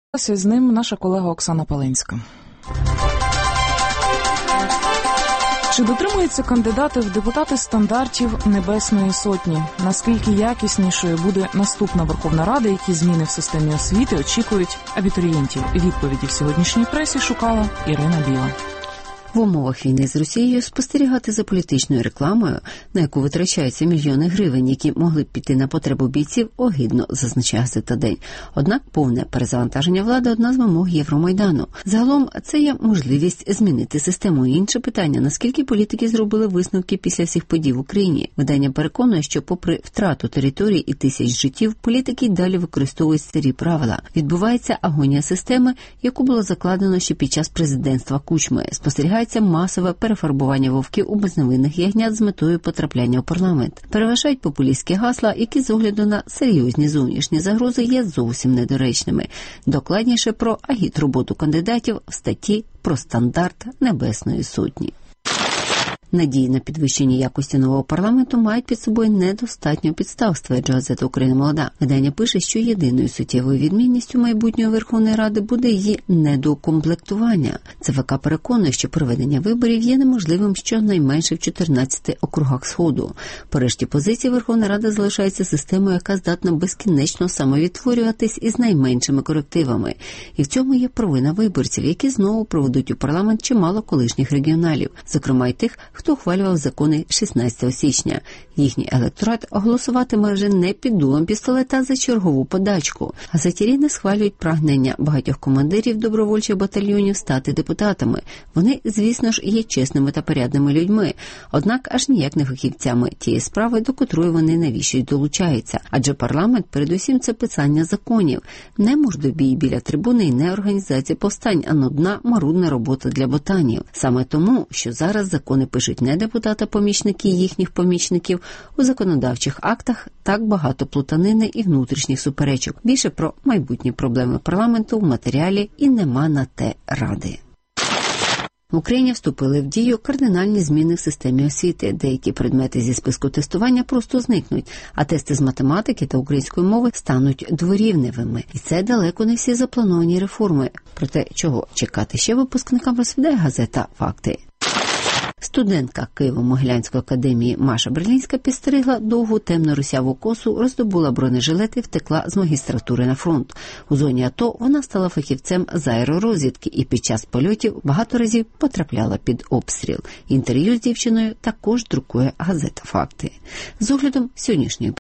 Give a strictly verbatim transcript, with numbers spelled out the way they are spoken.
З ним наша колега Оксана Паленська. Чи дотримуються кандидати в депутати стандартів Небесної Сотні? Наскільки якіснішою буде наступна Верховна Рада, які зміни в системі освіти очікують абітурієнтів? Відповіді в сьогоднішній пресі шукала Ірина Біла. В умовах війни з Росією спостерігати за політичною рекламою, на яку витрачаються мільйони гривень, які могли б піти на потребу бійців, огидно, зазначає газета «День». Однак повне перезавантаження влади – одна з вимог Євромайдану. Загалом це є можливість змінити систему. Інше питання – наскільки політики зробили висновки після всіх подій в Україні. Видання переконує, що попри втрату територій і тисяч життів, політики й далі використовують старі правила. Відбувається агонія системи, яку було закладено ще під час президентства Кучми. Спостерігає масове перефарбування вовків у безневинних ягнят з метою потрапляння у парламент. Переважають популістські гасла, які з огляду на серйозні зовнішні загрози є зовсім недоречними. Докладніше про агітроботу кандидатів в статті про стандарт Небесної Сотні. Надії на підвищення якості нового парламенту мають під собою недостатньо підстав, стверджує газета «Україна молода». Видання пише, що єдиною суттєвою відмінністю майбутньої Верховної Ради буде її недоукомплектування. ЦВК переконує, що проведення виборів є неможливим щонайменше в чотирнадцяти округах Сходу. По решті позицій Верховна Рада залишається системою, яка здатна безкінечно самовідтворюватись із найменшими корективами. І в цьому є провина виборців, які знову проведуть у парламент чимало колишніх регіоналів, зокрема й тих, хто ухвалював закони шістнадцятого січня. Їхній електорат голосуватиме вже не під дулом пістолета за чергову подачку. Газеті «Рідне» схвалюють прагнення багатьох командирів добровольчих батальйонів стати депутатами. Вони, звісно ж, є чесними та порядними людьми, однак аж ніяк не фахівцями тієї справи, до котрої вони навіщо й долучаються. Адже парламент, передусім, це писання законів. Не мордобій біля трибуни і не організація повстань, а нудна, марудна робота для ботанів. Саме тому, що зараз закони пишуть не депутата-помічники і їхніх помічників, у законодавчих актах так багато плутанини і внутрішніх суперечок. Більше про майбутні проблеми парламенту в матеріалі і нема на те ради. В Україні вступили в дію кардинальні зміни в системі освіти. Деякі предмети зі списку тестування просто зникнуть, а тести з математики та української мови стануть дворівневими. І це далеко не всі заплановані реформи. Проте, чого чекати ще випускникам, розповідає газета «Факти». Студентка Києво-Могилянської академії Маша Берлінська підстригла довгу темно-русяву косу, роздобула бронежилет і втекла з магістратури на фронт. У зоні АТО вона стала фахівцем з аеророзвідки і під час польотів багато разів потрапляла під обстріл. Інтерв'ю з дівчиною також друкує газета «Факти». З оглядом сьогоднішньої